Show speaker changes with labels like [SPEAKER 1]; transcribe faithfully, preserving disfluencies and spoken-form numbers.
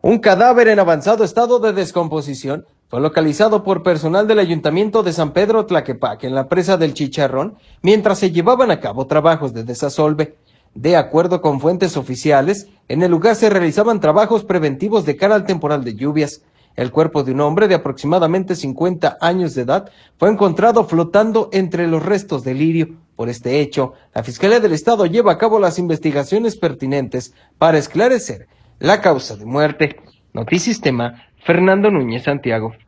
[SPEAKER 1] Un cadáver en avanzado estado de descomposición fue localizado por personal del Ayuntamiento de San Pedro Tlaquepaque en la presa del Chicharrón mientras se llevaban a cabo trabajos de desasolve. De acuerdo con fuentes oficiales, en el lugar se realizaban trabajos preventivos de cara al temporal de lluvias. El cuerpo de un hombre de aproximadamente cincuenta años de edad fue encontrado flotando entre los restos del lirio. Por este hecho, la Fiscalía del Estado lleva a cabo las investigaciones pertinentes para esclarecer la causa de muerte. Notisistema, Fernando Núñez Santiago.